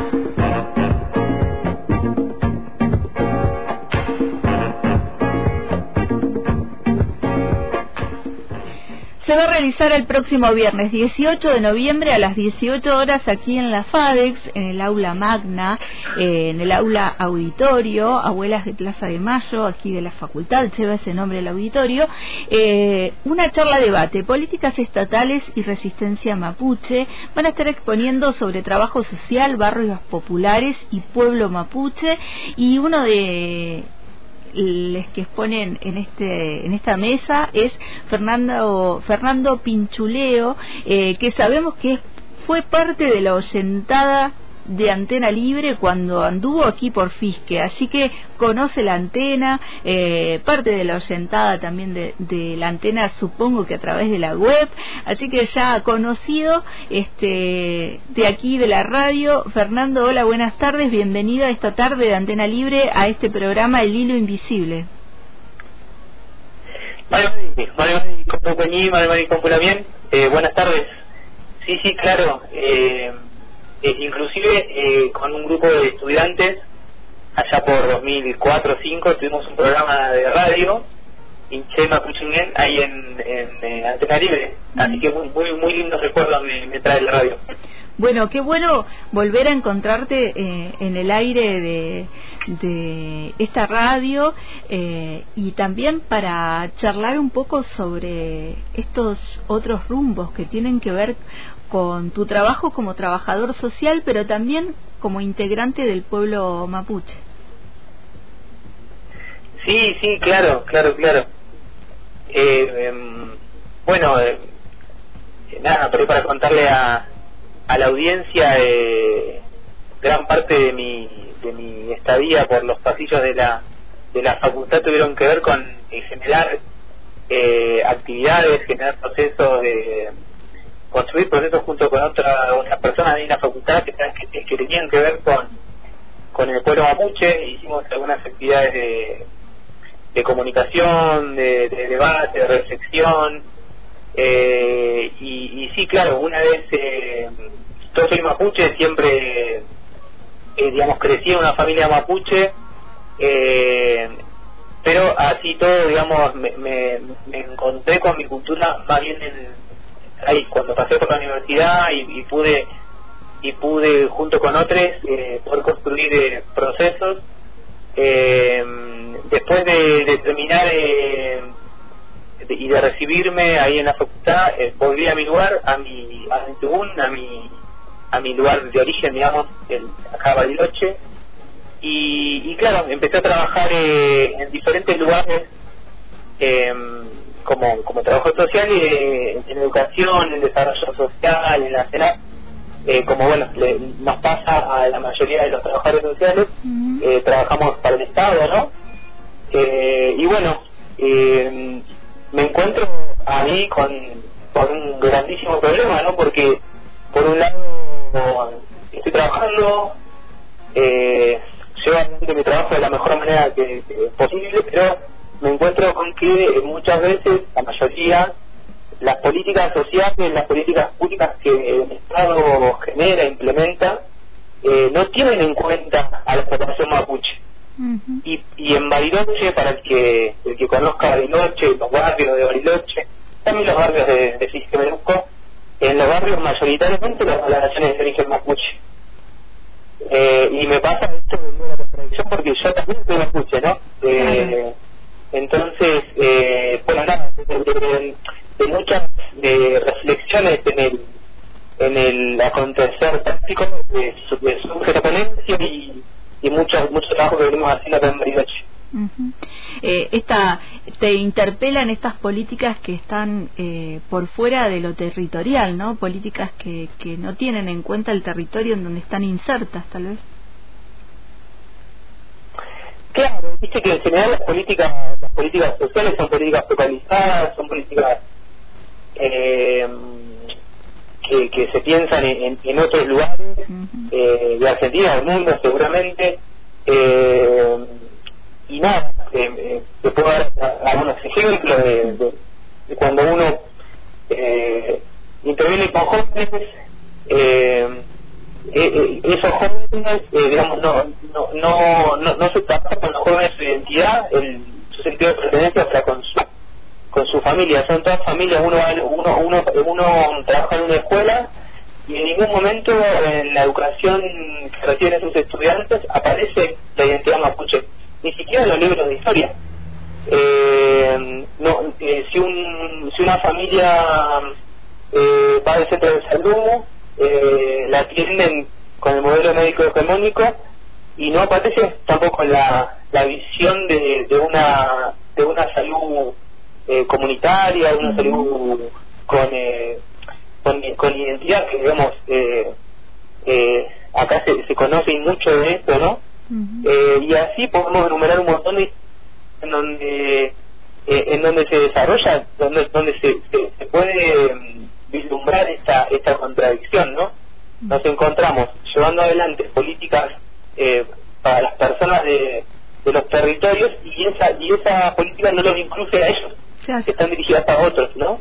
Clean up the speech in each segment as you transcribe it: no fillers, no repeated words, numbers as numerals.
Se va a realizar el próximo viernes 18 de noviembre a las 18 horas aquí en la FADEX, en el aula magna, en el aula auditorio, Abuelas de Plaza de Mayo, aquí de la facultad, lleva ese nombre el auditorio, una charla debate, políticas estatales y resistencia mapuche. Van a estar exponiendo sobre trabajo social, barrios populares y pueblo mapuche, y uno de los que exponen en esta mesa es Fernando Pinchuleo, que sabemos que fue parte de la oyentada de Antena Libre cuando anduvo aquí por Fisque, así que conoce la antena, parte de la oyentada también de la antena, supongo que a través de la web, así que ya conocido de aquí de la radio. Fernando, hola, buenas tardes, bienvenido a esta tarde de Antena Libre a este programa El Hilo Invisible. Buenas tardes. Sí, claro. Inclusive con un grupo de estudiantes allá por 2004 o 2005 tuvimos un programa de radio Inche Mapuchingen ahí en Antena Libre, así que muy lindos recuerdos me trae la radio. Bueno, qué bueno volver a encontrarte en el aire de esta radio, y también para charlar un poco sobre estos otros rumbos que tienen que ver con tu trabajo como trabajador social, pero también como integrante del pueblo mapuche. Sí, claro. Nada, pero para contarle a la audiencia, gran parte de mi estadía por los pasillos de la facultad tuvieron que ver con generar actividades, generar procesos, construir procesos junto con otras personas de la facultad que tenían que ver con el pueblo mapuche. Hicimos algunas actividades de comunicación, de debate, de reflexión, y sí, claro, una vez yo soy mapuche, siempre crecí en una familia mapuche, pero así todo, me encontré con mi cultura más bien ahí cuando pasé por la universidad y pude junto con otros poder construir procesos. Después de terminar y de recibirme ahí en la facultad, volví a mi lugar, a mi tubún, a mi lugar de origen, acá Bariloche, y claro, empecé a trabajar en diferentes lugares como trabajador social, en educación, en desarrollo social, en la CELAC, como nos pasa a la mayoría de los trabajadores sociales. Trabajamos para el Estado, ¿no? Me encuentro a mí con un grandísimo problema, ¿no? Porque por un lado estoy trabajando, llevo adelante mi trabajo de la mejor manera que posible, pero me encuentro con que muchas veces, la mayoría, las políticas sociales, las políticas públicas que el Estado genera, implementa, no tienen en cuenta a la población mapuche. Y en Bariloche, para el que conozca Bariloche, los barrios de Bariloche, también los barrios de Fisque Menuco, en los barrios mayoritariamente la población es de origen mapuche. Y me pasa esto de una contradicción porque yo también soy mapuche, ¿no? Entonces, de muchas reflexiones en el acontecer práctico surge la ponencia y mucho trabajo que venimos haciendo acá en Bariloche. Te interpelan estas políticas que están por fuera de lo territorial, ¿no? Políticas que no tienen en cuenta el territorio en donde están insertas, tal vez. Claro, viste que en general las políticas sociales son políticas focalizadas, son políticas que se piensan en otros lugares de Argentina, del mundo seguramente, y nada, te puedo dar algunos ejemplos de cuando uno interviene con jóvenes, esos jóvenes jóvenes, digamos, no se trabaja con los jóvenes su identidad, su sentido de pertenencia para con su familia. Son todas familias, uno trabaja en una escuela y en ningún momento en la educación que reciben esos estudiantes aparece la identidad mapuche, ni siquiera en los libros de historia. Si una familia va al centro de salud, la atienden con el modelo médico hegemónico y no aparece tampoco la visión de una salud comunitaria, de una salud con identidad, que digamos acá se conoce mucho de esto, ¿no? Y así podemos enumerar un montón de en donde se desarrolla, donde se puede vislumbrar esta contradicción, ¿no? Nos encontramos llevando adelante políticas para las personas de los territorios y esa política no los incluye a ellos, que están dirigidas a otros, ¿no?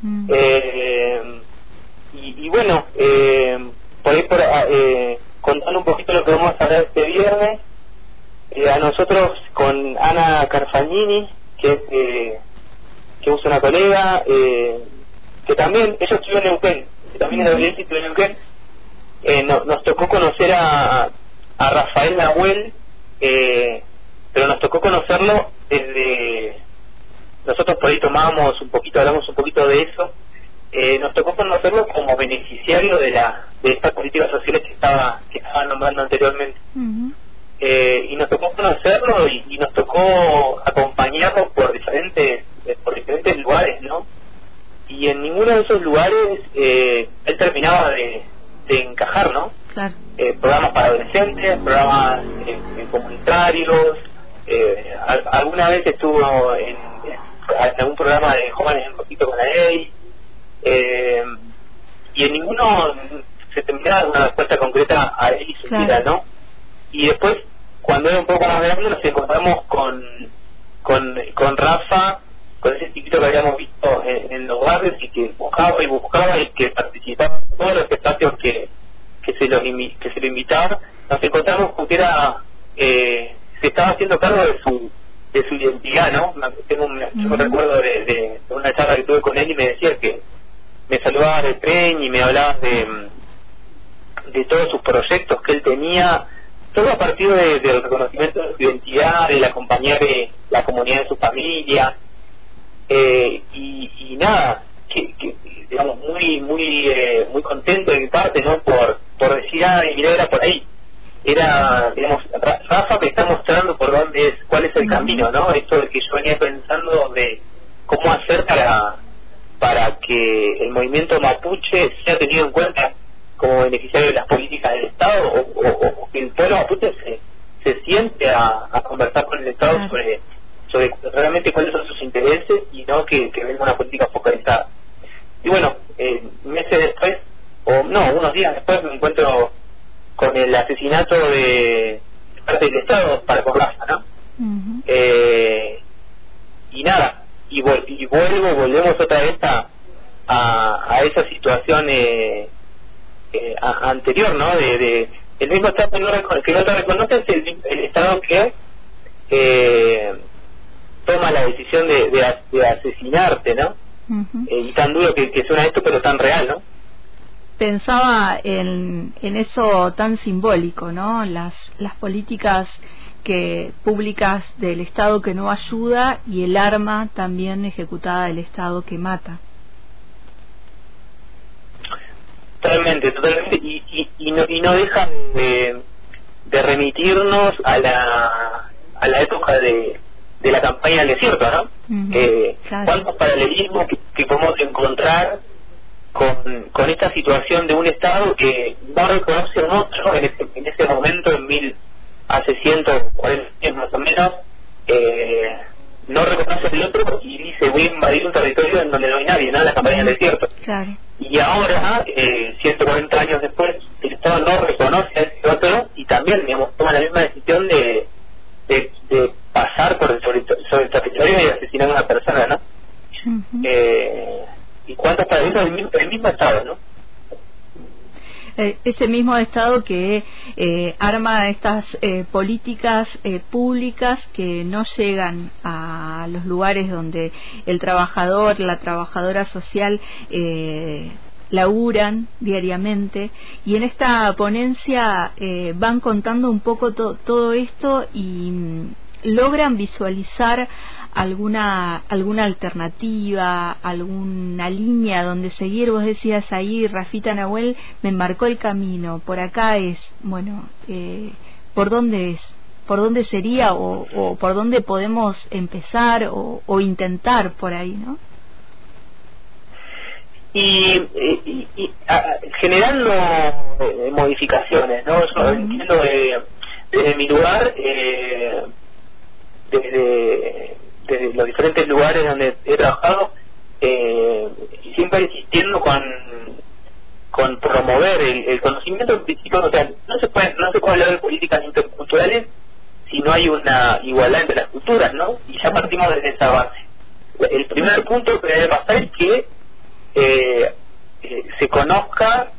Y bueno, por ahí contando un poquito lo que vamos a hablar este viernes, a nosotros con Ana Carfagnini, que es una colega, que también, ella estudió en Neuquén, que también es de Valencia y estudió en Neuquén, nos tocó conocer a Rafael Nahuel, pero nos tocó conocerlo desde... Nosotros por ahí hablamos un poquito de eso, nos tocó conocerlo como beneficiario de estas políticas sociales que estaba nombrando anteriormente. Y nos tocó conocerlo y nos tocó acompañarlo por diferentes lugares, ¿no? Y en ninguno de esos lugares él terminaba de encajar, ¿no? Claro. Programas para adolescentes, programas comunitarios, alguna vez estuvo en algún programa de jóvenes en poquito con la ley, y en ninguno se terminaba una respuesta concreta a él y su vida, ¿no? Y después, cuando era un poco más grande, nos encontramos con Rafa, con ese chiquito que habíamos visto en los barrios y que buscaba y que participaba en todos los espacios que se lo invitaba. Nos encontramos con que se estaba haciendo cargo de su identidad, ¿no? Yo recuerdo de una charla que tuve con él y me decía que me saludaba de tren y me hablaba de todos sus proyectos que él tenía, todo a partir del reconocimiento de su identidad, del acompañar la comunidad de su familia, y nada, que digamos muy contento de mi parte, ¿no? Por decir, mira, era por ahí. Era, digamos, Rafa me está mostrando por dónde cuál es el camino, ¿no? Esto de que yo venía pensando de cómo hacer para que el movimiento mapuche sea tenido en cuenta como beneficiario de las políticas del Estado, o que el pueblo mapuche se siente a conversar con el Estado sobre realmente cuáles son sus intereses y no que venga una política focalizada. Y bueno, meses después, unos días después, me encuentro con el asesinato de parte del Estado para con Rafa, ¿no? Y nada, volvemos otra vez a esa situación anterior, ¿no? De el mismo Estado que no te reconoce es el Estado que toma la decisión de asesinarte, ¿no? Y tan duro que suena esto, pero tan real, ¿no? Pensaba en eso tan simbólico, ¿no? Las políticas públicas del Estado que no ayuda y el arma también ejecutada del Estado que mata. Totalmente. Y no dejan de remitirnos a la época de la campaña del desierto, ¿no? Claro. ¿Cuántos paralelismos que podemos encontrar con esta situación de un Estado que no reconoce a otro en ese momento, hace 140 años más o menos, no reconoce al otro y dice voy a invadir un territorio en donde no hay nadie, ¿no? La campaña del desierto. Claro. Y ahora, 140 años después, el Estado no reconoce a ese otro y también, digamos, toma la misma decisión de pasar sobre el territorio y asesinar a una persona, ¿no? ¿Y cuántos para eso? El mismo Estado, ¿no? Ese mismo Estado que arma estas políticas públicas que no llegan a los lugares donde el trabajador, la trabajadora social laburan diariamente, y en esta ponencia van contando un poco todo esto y logran visualizar alguna alternativa, alguna línea donde seguir. Vos decías ahí, Rafita Nahuel, me marcó el camino, por acá es, bueno, ¿por dónde es? ¿Por dónde sería o por dónde podemos empezar o intentar por ahí, no? Generando modificaciones, ¿no? Yo entiendo desde mi lugar, desde los diferentes lugares donde he trabajado, siempre insistiendo con promover el conocimiento en principio. O sea, no se puede hablar de políticas interculturales si no hay una igualdad entre las culturas, ¿no? Y ya partimos desde esa base. El primer punto que debe pasar es que se conozca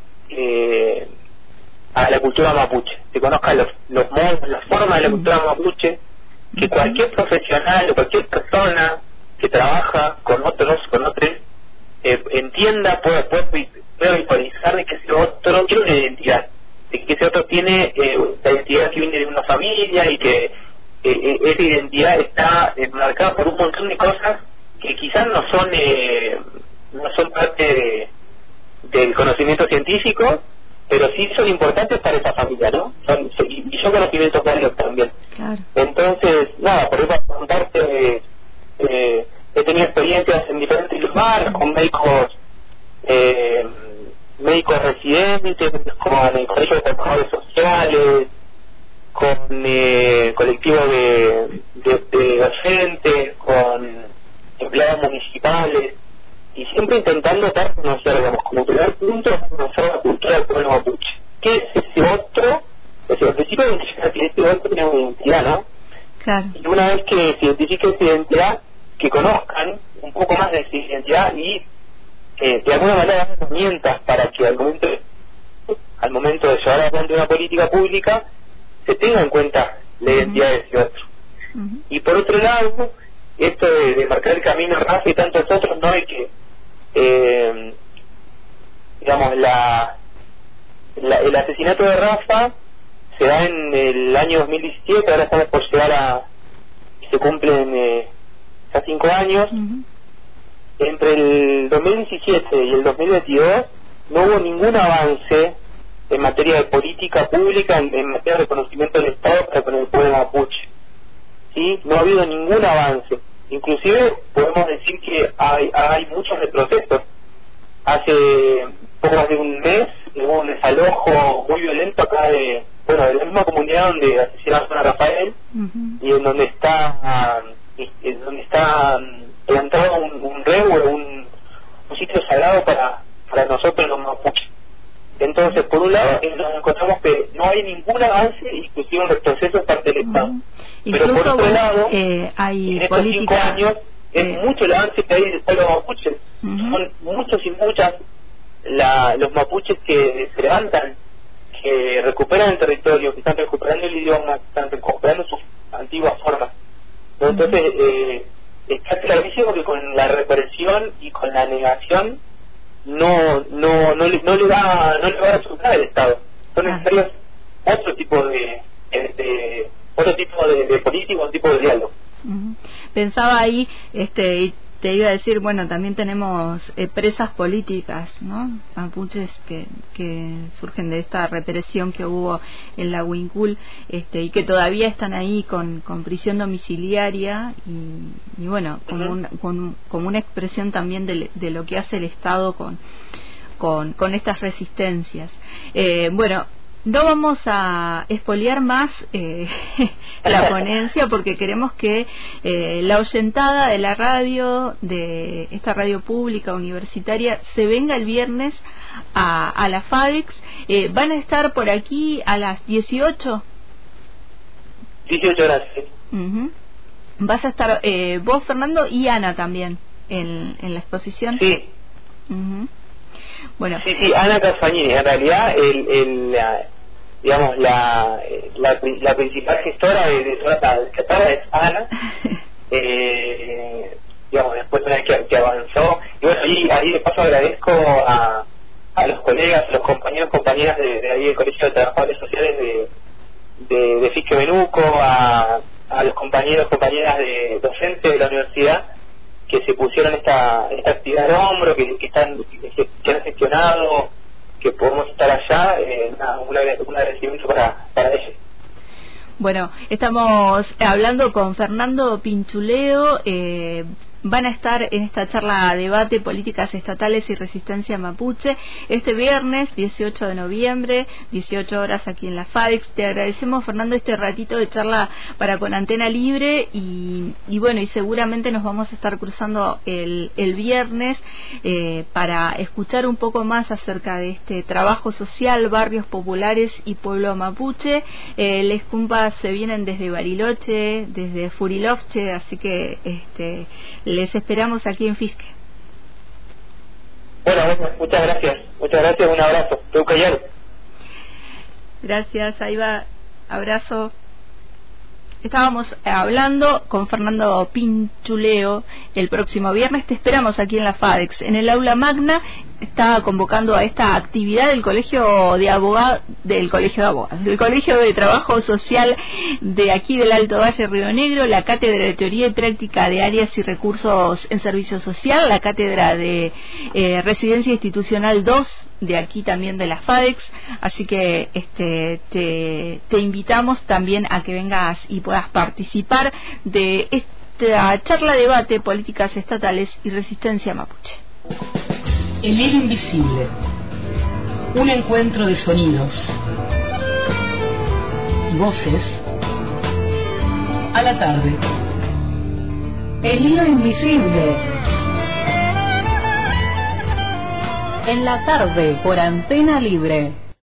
a la cultura mapuche, se conozca los modos, las formas de la cultura mapuche, que cualquier profesional o cualquier persona que trabaja con otros entienda, pueda visualizar de que ese otro tiene una identidad, de que ese otro tiene la identidad que viene de una familia, y que esa identidad está marcada por un montón de cosas que quizás no son parte del conocimiento científico, pero sí son importantes para esa familia, ¿no? Y son conocimientos válidos también. Claro. Entonces, nada, por eso para contarte, he tenido experiencias en diferentes lugares con médicos residentes, con el Colegio de Trabajadores Sociales, con colectivos de docentes, con empleados municipales, y siempre intentando dar a conocer, digamos, como primer punto, conocer la cultura del pueblo mapuche. ¿Qué es ese otro? Pues al principio identificar que ese otro tiene una identidad, ¿no? Claro. Y una vez que se identifique esa identidad, que conozcan un poco más de esa identidad y de alguna manera dar herramientas para que al momento de llevar adelante una política pública se tenga en cuenta la identidad de ese otro. Y por otro lado, esto de marcar el camino a Rafa y tantos otros, no hay que digamos, el asesinato de Rafa se da en el año 2017, ahora estamos por llegar se cumplen ya 5 años. Entre el 2017 y el 2022 no hubo ningún avance en materia de política pública, en materia de reconocimiento del Estado para con el pueblo mapuche. ¿Sí? No ha habido ningún avance. Inclusive podemos decir que hay muchos retrocesos. Hace poco más de un mes hubo un desalojo muy violento acá de la misma comunidad donde asesinaron a Rafael, y en donde está plantado un rebo, un sitio sagrado para nosotros los mapuches. Entonces, por un lado, nos encontramos que no hay ningún avance, inclusive un retroceso parte del Estado. Pero por otro lado, hay en estos 5 años es mucho el avance que hay del pueblo mapuche. Son muchos y muchas los mapuches que se levantan, que recuperan el territorio, que están recuperando el idioma, que están recuperando sus antiguas formas. Entonces, está clarísimo que con la represión y con la negación no le va a resultar el Estado. Son necesarios otro tipo de político, otro tipo de diálogo. Pensaba ahí, te iba a decir, bueno, también tenemos presas políticas, ¿no? Mapuches que surgen de esta represión que hubo en la Huincul, y que todavía están ahí con prisión domiciliaria y bueno, como una expresión también de lo que hace el Estado con estas resistencias. Bueno, no vamos a expoliar más la ponencia, porque queremos que la oyentada de la radio, de esta radio pública universitaria, se venga el viernes a la FADEX. ¿Van a estar por aquí a las 18? 18 horas, sí. ¿Vas a estar vos, Fernando, y Ana también en la exposición? Sí. Bueno, sí, Ana Castagnini, en realidad la principal gestora de toda esta charla es Ana. Digamos, después una vez que avanzó, y bueno, ahí de paso agradezco a los colegas, a los compañeras de ahí del Colegio de Trabajadores Sociales de Fisque Menuco, a los compañeras de docentes de la universidad que se pusieron esta actividad al hombro, que han gestionado, que podemos estar allá, un agradecimiento para ellos. Bueno, estamos hablando con Fernando Pinchuleo. Van a estar en esta charla debate políticas estatales y resistencia mapuche este viernes 18 de noviembre, 18 horas aquí en la FADEX. Te agradecemos, Fernando, este ratito de charla para Con Antena Libre y bueno, y seguramente nos vamos a estar cruzando el viernes para escuchar un poco más acerca de este trabajo social, barrios populares y pueblo mapuche. Les cumpas se vienen desde Bariloche, desde Furilovche, así que les esperamos aquí en Fisque. Bueno, muchas gracias, un abrazo. Gracias, ahí va, abrazo. Estábamos hablando con Fernando Pinchuleo el próximo viernes. Te esperamos aquí en la FADEX, en el aula magna. Está convocando a esta actividad del Colegio de Abogados, del Colegio de Trabajo Social de aquí del Alto Valle Río Negro, la Cátedra de Teoría y Práctica de Áreas y Recursos en Servicio Social, la Cátedra de Residencia Institucional 2 de aquí también de la FADEX. Así que te invitamos también a que vengas y puedas participar de esta charla debate políticas estatales y resistencia mapuche. El hilo invisible, un encuentro de sonidos y voces a la tarde. El hilo invisible en la tarde por Antena Libre.